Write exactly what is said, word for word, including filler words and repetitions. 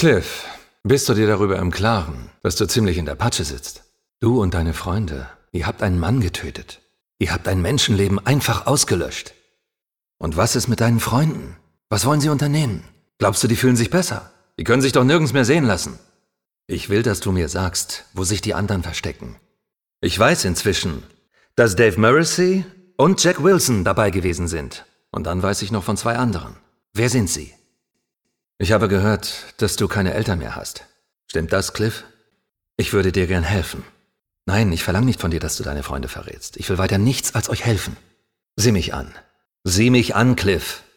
Cliff, bist du dir darüber im Klaren, dass du ziemlich in der Patsche sitzt? Du und deine Freunde, ihr habt einen Mann getötet. Ihr habt ein Menschenleben einfach ausgelöscht. Und was ist mit deinen Freunden? Was wollen sie unternehmen? Glaubst du, die fühlen sich besser? Die können sich doch nirgends mehr sehen lassen. Ich will, dass du mir sagst, wo sich die anderen verstecken. Ich weiß inzwischen, dass Dave Morrissey und Jack Wilson dabei gewesen sind. Und dann weiß ich noch von zwei anderen. Wer sind sie? Ich habe gehört, dass du keine Eltern mehr hast. Stimmt das, Cliff? Ich würde dir gern helfen. Nein, ich verlange nicht von dir, dass du deine Freunde verrätst. Ich will weiter nichts als euch helfen. Sieh mich an. Sieh mich an, Cliff.